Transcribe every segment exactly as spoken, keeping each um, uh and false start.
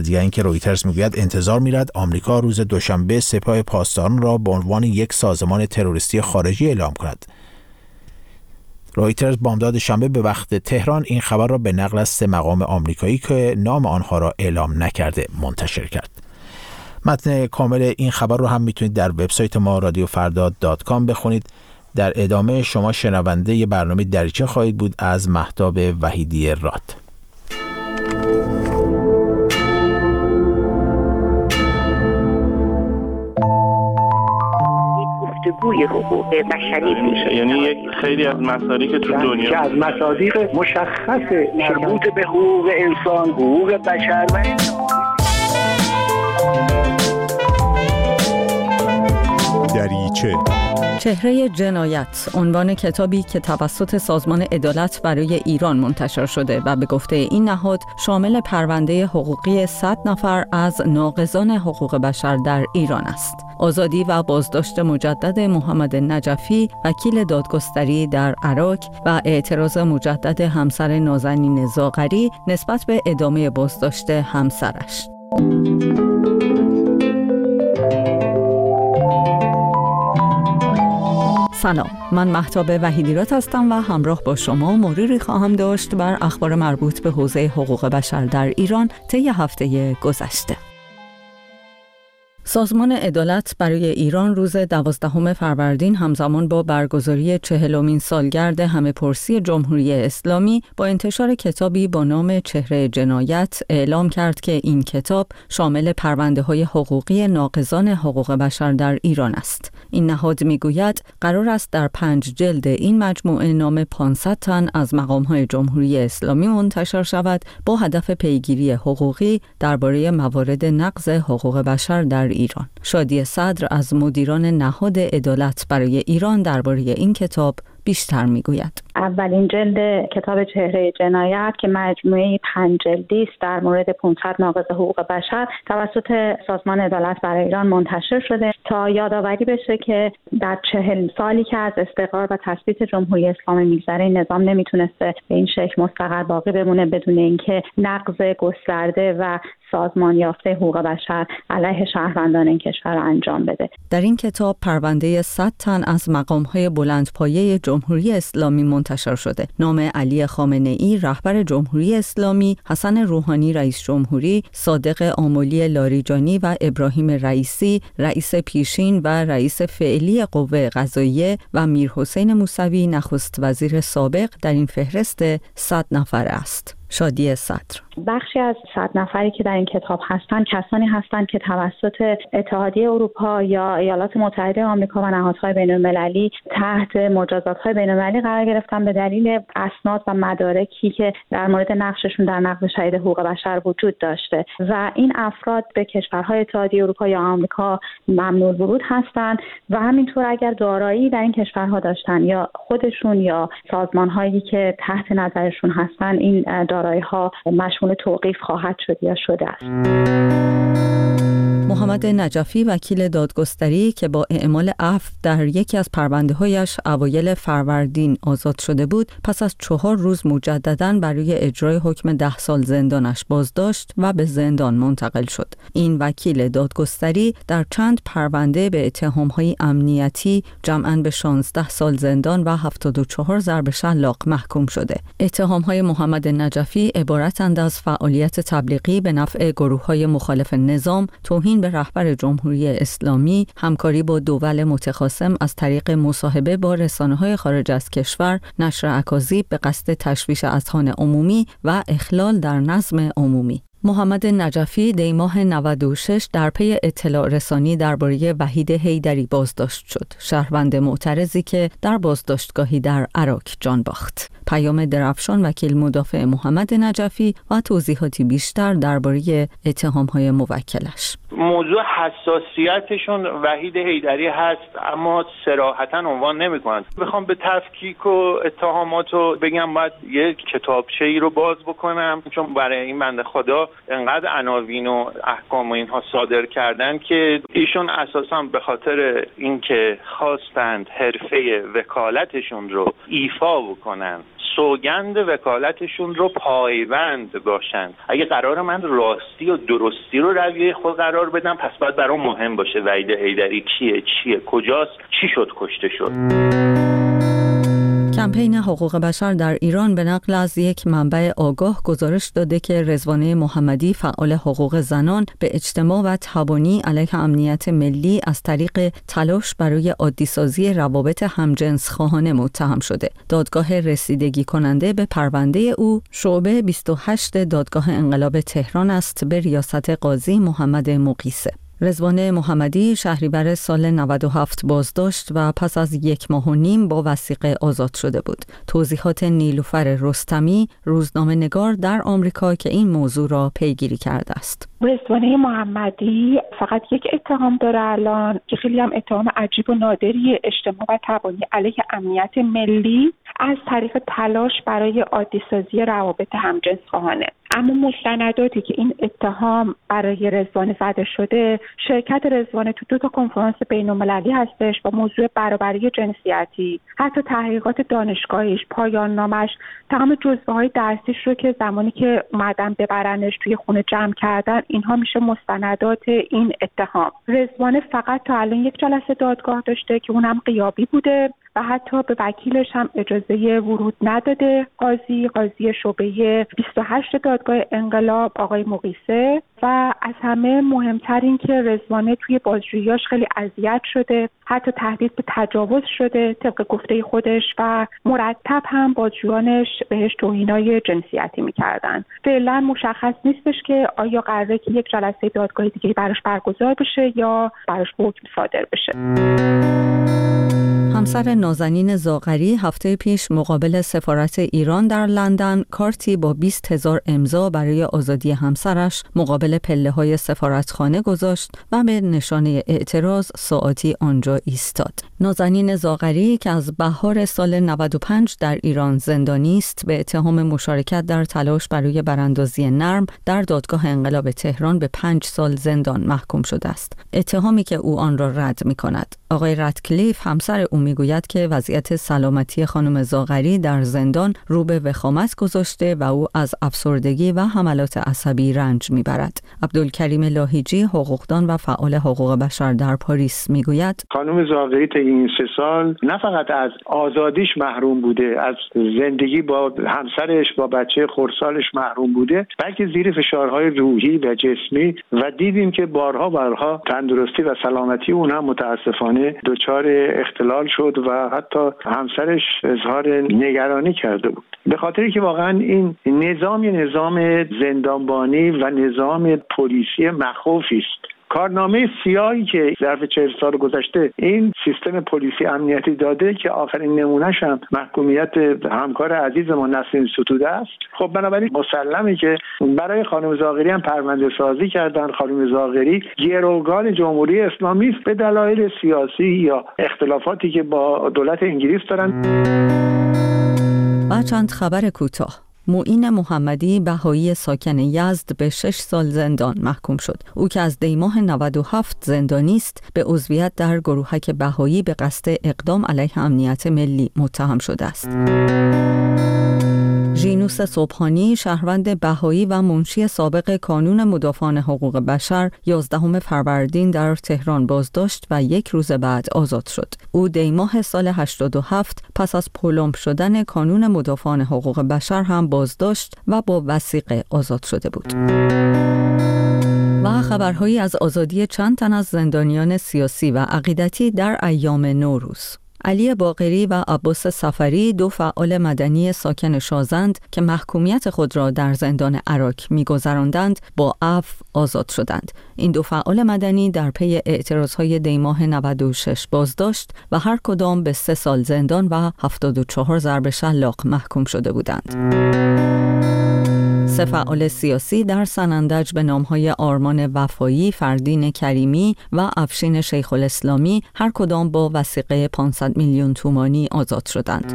دیگر اینکه رویترز میگوید انتظار میرد آمریکا روز دوشنبه سپاه پاسداران را به عنوان یک سازمان تروریستی خارجی اعلام کند. رویترز بامداد شنبه به وقت تهران این خبر را به نقل از سه مقام آمریکایی که نام آنها را اعلام نکرده منتشر کرد. متن کامل این خبر رو هم میتونید در وبسایت ما رادیو فردا دات کام بخونید. در ادامه شما شنونده ی برنامه دریچه خواهید بود از مهتاب وحیدی راد. گفتگوی حقوق بشری میشه، یعنی یک خیلی از مصادیق تو دنیا که از مصادیق مشخص مربوط به حقوق انسان، حقوق بشر و دریچه. چهره جنایت عنوان کتابی که توسط سازمان عدالت برای ایران منتشر شده و به گفته این نهاد شامل پرونده حقوقی صد نفر از ناقضان حقوق بشر در ایران است. آزادی و بازداشت مجدد محمد نجفی وکیل دادگستری در عراق و اعتراض مجدد همسر نازنین زاغری نسبت به ادامه بازداشت همسرش. سلام، من مهتاب وحیدی راد هستم و همراه با شما مروری خواهم داشت بر اخبار مربوط به حوزه حقوق بشر در ایران طی هفته گذشته. سازمان عدالت برای ایران روز دوازدهم فروردین همزمان با برگزاری چهلمین سالگرد همه‌پرسی جمهوری اسلامی با انتشار کتابی با نام چهره جنایت اعلام کرد که این کتاب شامل پرونده‌های حقوقی ناقضان حقوق بشر در ایران است. این نهاد میگوید قرار است در پنج جلد این مجموعه نام پانصد تن از مقام‌های جمهوری اسلامی منتشر شود با هدف پیگیری حقوقی درباره موارد نقض حقوق بشر در ایران. شادی صدر از مدیران نهاد عدالت برای ایران درباره این کتاب بیشتر میگوید. اولین جلد کتاب چهره جنایت که مجموعه پنج جلدی است در مورد پانصد ناقض حقوق بشر توسط سازمان عدالت برای ایران منتشر شده تا یادآوری بشه که در چهل سالی که از استقرار و تثبیت جمهوری اسلامی میگذره این نظام نمیتونسته به این شکل مستقر باقی بمونه بدون اینکه نقض گسترده و سازمان یافته حقوق بشر علیه شهروندان این کشور را انجام بده. در این کتاب پرونده صد تن از مقام‌های بلندپایه جمهوری اسلامی منتشر شده. نام علی خامنه‌ای رهبر جمهوری اسلامی، حسن روحانی رئیس جمهوری، صادق آملی لاریجانی و ابراهیم رئیسی رئیس پیشین و رئیس فعلی قوه قضاییه و میرحسین موسوی نخست وزیر سابق در این فهرست صد نفر است. شادی صدر: بخشی از صد نفری که در این کتاب هستند کسانی هستند که توسط اتحادیه اروپا یا ایالات متحده آمریکا و نهادهای بین‌المللی تحت مجازات‌های بین‌المللی قرار گرفتن به دلیل اسناد و مدارکی که در مورد نقششون در نقض شدید حقوق بشر وجود داشته و این افراد به کشورهای اتحادیه اروپا یا آمریکا ممنوع ورود هستند و همینطور اگر دارایی در این کشورها داشتن یا خودشون یا سازمان‌هایی که تحت نظرشون هستن این دارایی‌ها مشمول توقیف خواهد شد یا شده است. محمد نجفی وکیل دادگستری که با اعمال عفو در یکی از پرونده‌هایش اوایل فروردین آزاد شده بود، پس از چهار روز مجدداً برای اجرای حکم ده سال زندانش بازداشت و به زندان منتقل شد. این وکیل دادگستری در چند پرونده به اتهام‌های امنیتی جمعاً به شانزده سال زندان و هفتاد و چهار ضرب شلاق محکوم شده. اتهام‌های محمد نجفی عبارتند از فعالیت تبلیغی به نفع گروه‌های مخالف نظام، توهین به رهبر جمهوری اسلامی، همکاری با دول متخاصم از طریق مصاحبه با رسانه‌های خارج از کشور، نشر اکاذیب به قصد تشویش اذهان عمومی و اخلال در نظم عمومی. محمد نجفی دی ماه نود و شش در پی اطلاع رسانی درباره وحید حیدری بازداشت شد، شهروند معترضی که در بازداشتگاهی در عراق جان باخت. پیام درفشان وکیل مدافع محمد نجفی و توضیحاتی بیشتر درباره اتهام‌های موکلش. موضوع حساسیتشون وحید حیدری هست اما صراحتاً عنوان نمی‌کنند. بخوام به تفکیک و اتهاماتو بگم باید یک کتابچه‌ای رو باز بکنم، چون برای این بنده خدا انقدر عناوین و احکام و اینها صادر کردن که ایشون اساساً به خاطر اینکه خواستند حرفه وکالتشون رو ایفا بکنن، سوگند وکالتشون رو پایبند باشن. اگه قرار من راستی و درستی رو رویه خود قرار بدم، پس باید برام مهم باشه وحید حیدری کیه، چیه، کجاست، چی شد، کشته شد. کمپین حقوق بشر در ایران به نقل از یک منبع آگاه گزارش داده که رضوانه محمدی، فعال حقوق زنان، به اجتماع و تبانی علیه امنیت ملی از طریق تلاش برای عادی‌سازی روابط همجنس خواهانه متهم شده. دادگاه رسیدگی کننده به پرونده او شعبه بیست و هشت دادگاه انقلاب تهران است به ریاست قاضی محمد مقیسه. رضوانه محمدی شهریور سال نود و هفت بازداشت و پس از یک ماه و نیم با وثیقه آزاد شده بود. توضیحات نیلوفر رستمی، روزنامه‌نگار در آمریکا که این موضوع را پیگیری کرده است. رضوانه محمدی فقط یک اتهام داره الان که خیلی هم اتهام عجیب و نادری، اجتماع و تبانی علیه امنیت ملی از طریق تلاش برای عادی‌سازی روابط همجنس‌خواهانه. اما مستنداتی که این اتهام برای رضوانه زده شده، شرکت رضوانه تو دو تا کنفرانس بین‌المللی هستش با موضوع برابری جنسیتی، حتی تحقیقات دانشگاهیش، پایان نامش، تمام جزوه‌های درسیش رو که زمانی که اومدن ببرنش توی خونه جمع کردن، اینها میشه مستندات این اتهام. رضوانه فقط تا الان یک جلسه دادگاه داشته که اونم غیابی بوده و حتی به وکیلش هم اجازه ورود نداده. قاضی قاضی شعبه بیست و هشت دادگاه انقلاب آقای مقیسه. و از همه مهمتر این که رضوانه توی بازجوییاش خیلی اذیت شده، حتی تهدید به تجاوز شده طبق گفته خودش و مرتب هم بازجویانش بهش توهینای جنسیتی میکردن. فعلا مشخص نیستش که آیا قراره که یک جلسه دادگاه دیگه براش برگزار بشه یا براش حکم صادر بشه. همسر نازنین زاغری هفته پیش مقابل سفارت ایران در لندن کارتی با بیست هزار امضا برای آزادی همسرش مقابل پله‌های سفارتخانه گذاشت و به نشانه اعتراض ساعتی آنجا ایستاد. نازنین زاغری که از بهار سال نود و پنج در ایران زندانی است، به اتهام مشارکت در تلاش برای براندازی نرم در دادگاه انقلاب تهران به پنج سال زندان محکوم شده است. اتهامی که او آن را رد می‌کند. آقای رتکلیف همسر او میگوید که وضعیت سلامتی خانم زاغری در زندان رو به وخامت گذاشته و او از افسردگی و حملات عصبی رنج میبرد. عبدالکریم لاهیجی، حقوقدان و فعال حقوق بشر در پاریس میگوید خانم زاغری تا این سه سال نه فقط از آزادیش محروم بوده، از زندگی با همسرش با بچه خردسالش محروم بوده، بلکه زیر فشارهای روحی و جسمی و دیدیم که بارها بارها تندرستی و سلامتی اون هم متاسفانه دچار اختلال شد و حتی همسرش اظهار نگرانی کرده بود. به خاطری که واقعا این نظام نظام زندانبانی و نظام پلیسی مخوفی است. کارنامه سیاهی که ظرف چهل سال گذشته این سیستم پلیسی امنیتی داده که آخرین نمونهش هم محکومیت همکار عزیزمون نسرین ستوده است. خب بنابراین مسلمه که برای خانم زاغری هم پرونده سازی کردن. خانم زاغری گروگان جمهوری اسلامی است به دلایل سیاسی یا اختلافاتی که با دولت انگلیس دارن. و چند خبر کوتاه. معین محمدی بهایی ساکن یزد به شش سال زندان محکوم شد. او که از دی ماه نود و هفت زندانی است، به عضویت در گروهک بهایی به قصد اقدام علیه امنیت ملی متهم شده است. ژینوس صبحانی، شهروند بهایی و منشی سابق کانون مدافعان حقوق بشر، یازدهم فروردین در تهران بازداشت و یک روز بعد آزاد شد. او دی ماه سال هشتاد و هفت پس از پلمپ شدن کانون مدافعان حقوق بشر هم بازداشت و با وثیقه آزاد شده بود. و خبرهایی از آزادی چند تن از زندانیان سیاسی و عقیدتی در ایام نوروز. علی باقری و عباس سفری، دو فعال مدنی ساکن شازند که محکومیت خود را در زندان عراق می‌گذراندند، با عفو آزاد شدند. این دو فعال مدنی در پی اعتراضهای دی ماه نود و شش بازداشت و هر کدام به سه سال زندان و هفتاد و چهار ضرب شلاق محکوم شده بودند. سه فعال سیاسی در سنندج به نامهای آرمان وفایی، فردین کریمی و افشین شیخ الاسلامی هر کدام با وثیقه پانصد میلیون تومانی آزاد شدند.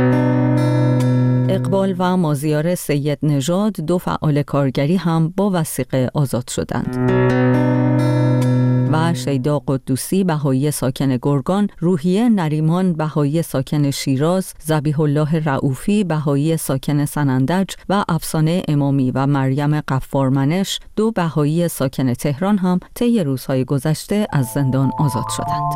اقبال و مازیار سید نژاد، دو فعال کارگری هم با وثیقه آزاد شدند. و شیدا قدوسی بهایی ساکن گرگان، روحیه نریمان بهایی ساکن شیراز، ذبیح الله رؤوفی بهایی ساکن سنندج و افسانه امامی و مریم غفارمنش دو بهایی ساکن تهران هم طی روزهای گذشته از زندان آزاد شدند.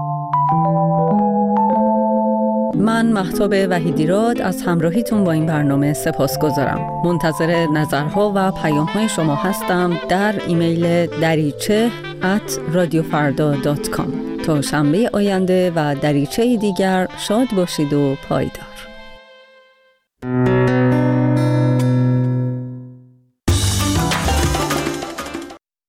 من مهتاب وحیدیراد از همراهیتون با این برنامه سپاسگزارم. منتظر نظرها و پیام‌های شما هستم در ایمیل دریچه ات رادیو فردا دات کام. تا شنبه آینده و دریچه دیگر شاد باشید و پایدار.